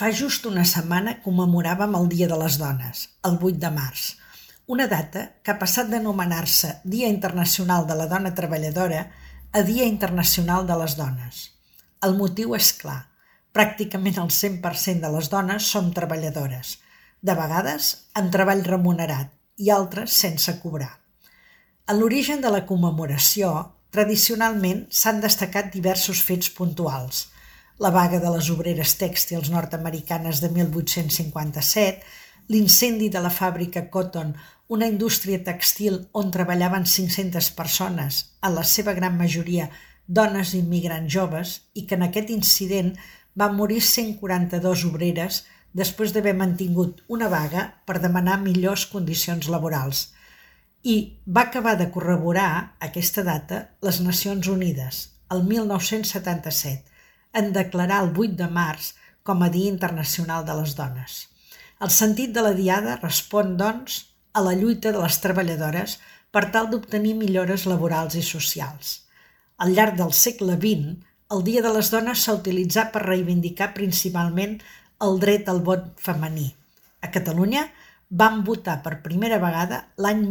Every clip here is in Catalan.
Fa just una setmana commemoràvem el Dia de les Dones, el 8 de març, una data que ha passat d'anomenar-se Dia Internacional de la Dona Treballadora a Dia Internacional de les Dones. El motiu és clar, pràcticament el 100% de les dones som treballadores, de vegades amb treball remunerat i altres sense cobrar. En l'origen de la commemoració, tradicionalment s'han destacat diversos fets puntuals. La vaga de les obreres tèxtils nord-americanes de 1857, l'incendi de la fàbrica Cotton, una indústria tèxtil on treballaven 500 persones, en la seva gran majoria dones immigrants joves, i que en aquest incident van morir 142 obreres després d'haver mantingut una vaga per demanar millors condicions laborals. I va acabar de corroborar aquesta data les Nacions Unides, el 1977, en declarar el 8 de març com a Dia Internacional de les Dones. El sentit de la diada respon, doncs, a la lluita de les treballadores per tal d'obtenir millores laborals i socials. Al llarg del segle XX, el Dia de les Dones s'ha utilitzat per reivindicar principalment el dret al vot femení. A Catalunya vam votar per primera vegada l'any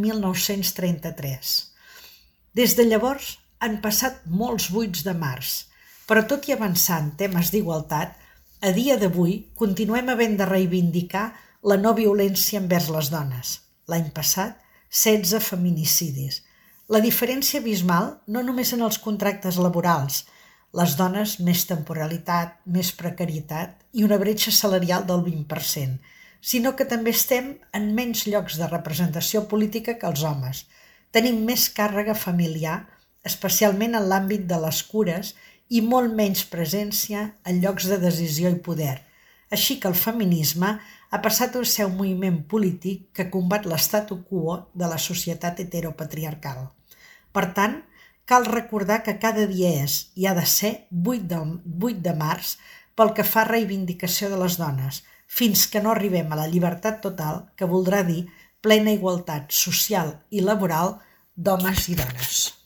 1933. Des de llavors han passat molts 8 de març, però tot i avançar en temes d'igualtat, a dia d'avui continuem havent de reivindicar la no violència envers les dones. L'any passat, 16 feminicidis. La diferència abismal no només en els contractes laborals, les dones més temporalitat, més precarietat i una bretxa salarial del 20%, sinó que també estem en menys llocs de representació política que els homes. Tenim més càrrega familiar, especialment en l'àmbit de les cures, i molt menys presència en llocs de decisió i poder. Així que el feminisme ha passat a ser un moviment polític que combat l'statu quo de la societat heteropatriarcal. Per tant, cal recordar que cada dia és i ha de ser 8 de març pel que fa a reivindicació de les dones, fins que no arribem a la llibertat total, que voldrà dir plena igualtat social i laboral d'homes i dones.